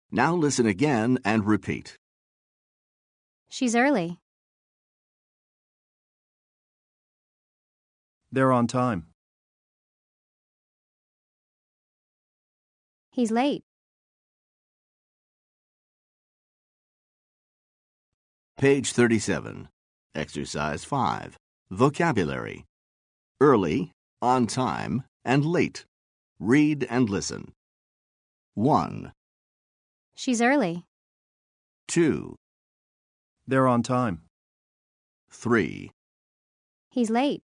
Now listen again and repeat. She's early. They're on time. He's late. Page 37. Exercise 5. Vocabulary. Early, on time, and late. Read and listen. 1, She's early. 2, They're on time. 3, He's late.